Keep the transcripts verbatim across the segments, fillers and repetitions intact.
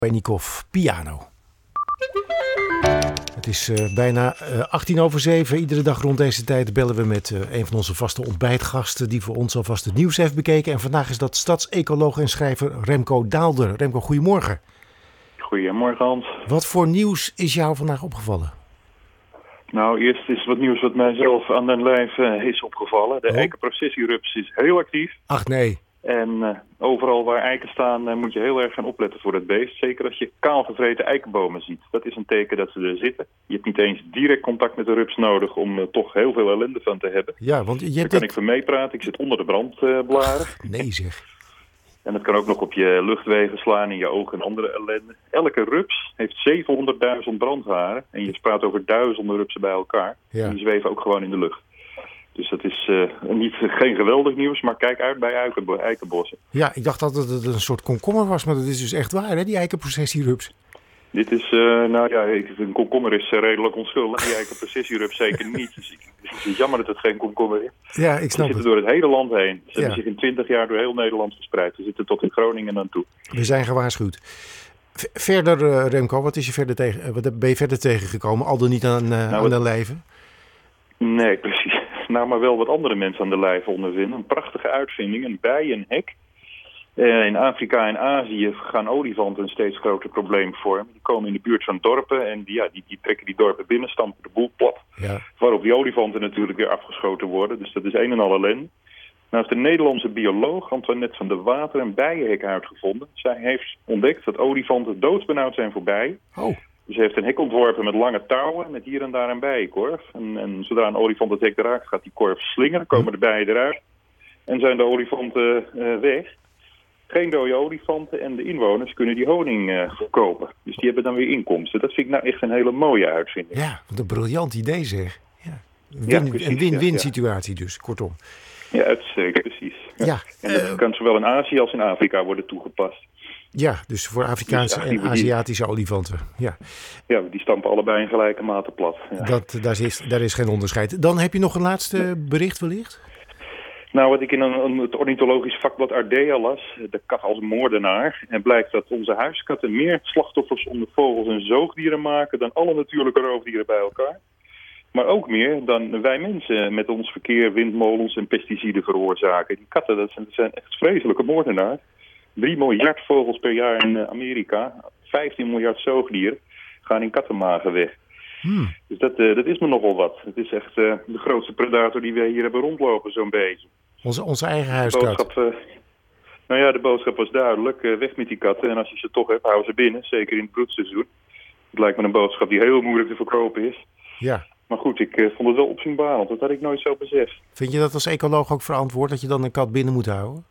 Benikov, piano. Het is uh, bijna uh, achttien over zeven. Iedere dag rond deze tijd bellen we met uh, een van onze vaste ontbijtgasten die voor ons alvast het nieuws heeft bekeken. En vandaag is dat stadsecoloog en schrijver Remco Daalder. Remco, goedemorgen. Goedemorgen, Hans. Wat voor nieuws is jou vandaag opgevallen? Nou, eerst is wat nieuws wat mijzelf aan den lijf uh, is opgevallen. De oh. eikenprocessierups is heel actief. Ach nee. En uh, overal waar eiken staan uh, moet je heel erg gaan opletten voor het beest. Zeker als je kaalgevreten eikenbomen ziet. Dat is een teken dat ze er zitten. Je hebt niet eens direct contact met de rups nodig om er uh, toch heel veel ellende van te hebben. Ja, want je hebt Daar kan dit... ik van meepraten. Ik zit onder de brandblaren. Uh, nee zeg. En dat kan ook nog op je luchtwegen slaan, in je ogen en andere ellende. Elke rups heeft zevenhonderdduizend brandharen. En je praat over duizenden rupsen bij elkaar. Ja. En die zweven ook gewoon in de lucht. Dus dat is uh, niet, geen geweldig nieuws, maar kijk uit bij eiken, eikenbossen. Ja, ik dacht altijd dat het een soort komkommer was, maar dat is dus echt waar, hè, die eikenprocessierups. Dit is, uh, nou ja, een komkommer is uh, redelijk onschuldig. Die eikenprocessierups zeker niet. Dus ik, het is jammer dat het geen komkommer is. Ja, ik snap Ze zitten het. door het hele land heen. Ze ja. hebben zich in twintig jaar door heel Nederland verspreid. Ze zitten tot in Groningen aan toe. We zijn gewaarschuwd. V- verder, uh, Remco, wat, is je verder tegen, uh, wat ben je verder tegengekomen? Al dan niet aan, uh, nou, aan de lijven? Nee, precies. Nou, maar wel wat andere mensen aan de lijf ondervinden. Een prachtige uitvinding, een bijenhek. Uh, in Afrika en Azië gaan olifanten een steeds groter probleem vormen. Die komen in de buurt van dorpen en die, ja, die, die trekken die dorpen binnen, stampen de boel plat. Ja. Waarop die olifanten natuurlijk weer afgeschoten worden. Dus dat is een en al ellende. Nou heeft de Nederlandse bioloog Antoinette van der Water een bijenhek uitgevonden. Zij heeft ontdekt dat olifanten doodsbenauwd zijn voor bijen. Oh. Dus ze heeft een hek ontworpen met lange touwen, met hier en daar een bijenkorf. En, en zodra een olifant het hek raakt, gaat die korf slingeren, komen de bijen eruit. En zijn de olifanten uh, weg. Geen dode olifanten en de inwoners kunnen die honing uh, verkopen. Dus die hebben dan weer inkomsten. Dat vind ik nou echt een hele mooie uitvinding. Ja, wat een briljant idee zeg. Ja. Win, Ja, precies, een win-win ja, ja. situatie dus, kortom. Ja, uitstekend, precies. Ja. Ja, en dat uh, kan zowel in Azië als in Afrika worden toegepast. Ja, dus voor Afrikaanse Dus ja, en Aziatische olifanten. Ja, ja die stampen allebei in gelijke mate plat. Ja. Dat, daar, is, daar is geen onderscheid. Dan heb je nog een laatste bericht wellicht? Nou, wat ik in een, een, het ornithologisch vakblad Ardea las, de kat als moordenaar. En blijkt dat onze huiskatten meer slachtoffers onder vogels en zoogdieren maken dan alle natuurlijke roofdieren bij elkaar. Maar ook meer dan wij mensen met ons verkeer, windmolens en pesticiden veroorzaken. Die katten, dat zijn, dat zijn echt vreselijke moordenaars. drie miljard vogels per jaar in Amerika, vijftien miljard zoogdieren, gaan in kattenmagen weg. Hmm. Dus dat, uh, dat is me nogal wat. Het is echt uh, de grootste predator die wij hier hebben rondlopen, zo'n beetje. Onze, onze eigen De huiskat. boodschap, uh, nou ja, de boodschap was duidelijk. Uh, weg met die katten. En als je ze toch hebt, hou ze binnen. Zeker in het broedseizoen. Het lijkt me een boodschap die heel moeilijk te verkopen is. Ja. Maar goed, ik uh, vond het wel opzienbarend. Dat had ik nooit zo beseft. Vind je dat als ecoloog ook verantwoord dat je dan een kat binnen moet houden?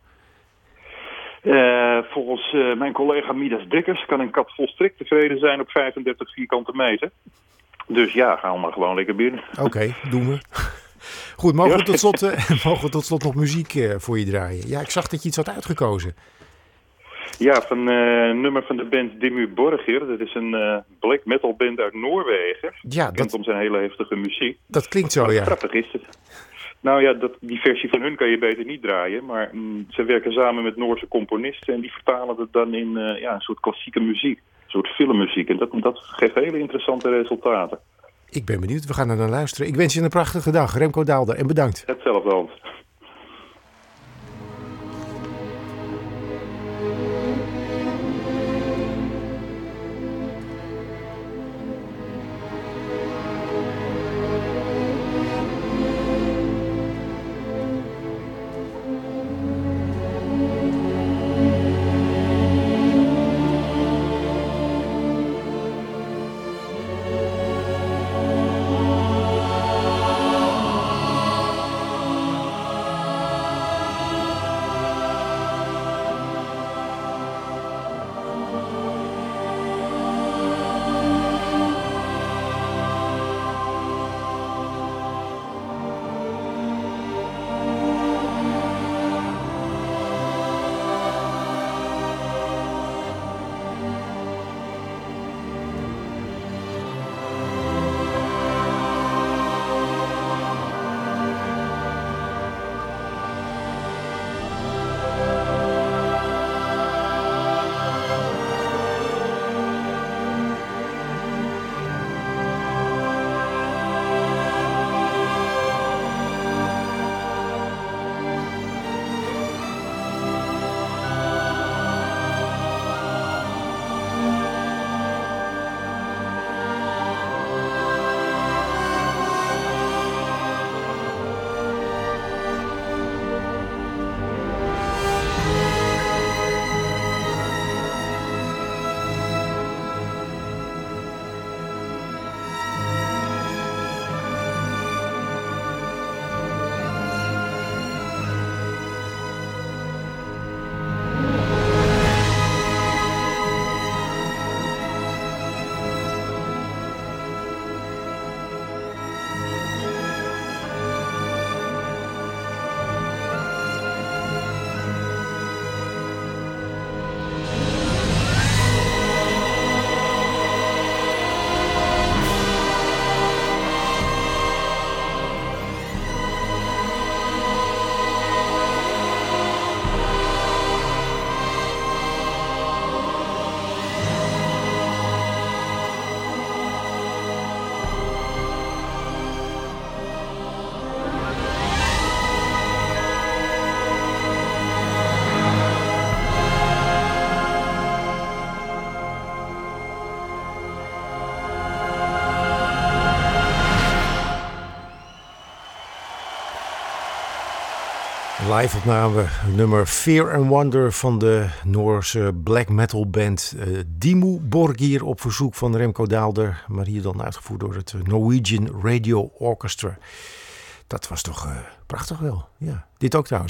Uh, volgens uh, mijn collega Midas Dekkers kan een kat volstrekt tevreden zijn op vijfendertig vierkante meter. Dus ja, ga maar gewoon lekker binnen. Oké, okay, doen we. Goed, mogen we, ja. tot slot, uh, mogen we tot slot nog muziek uh, voor je draaien? Ja, ik zag dat je iets had uitgekozen. Ja, van uh, een nummer van de band Dimmu Borgir. Dat is een uh, black metal band uit Noorwegen. Ja, Bekend dat, om zijn hele heftige muziek. Dat klinkt zo, ja. Grappig is het. Nou ja, dat, die versie van hun kan je beter niet draaien. Maar mm, ze werken samen met Noorse componisten. En die vertalen het dan in uh, ja, een soort klassieke muziek. Een soort filmmuziek. En dat, dat geeft hele interessante resultaten. Ik ben benieuwd. We gaan er naar luisteren. Ik wens je een prachtige dag. Remco Daalder. En bedankt. Hetzelfde, Hans. Live-opname, nummer Fear and Wonder van de Noorse black metal band uh, Dimmu Borgir op verzoek van Remco Daalder, maar hier dan uitgevoerd door het Norwegian Radio Orchestra. Dat was toch uh, prachtig wel. Ja, dit ook trouwens.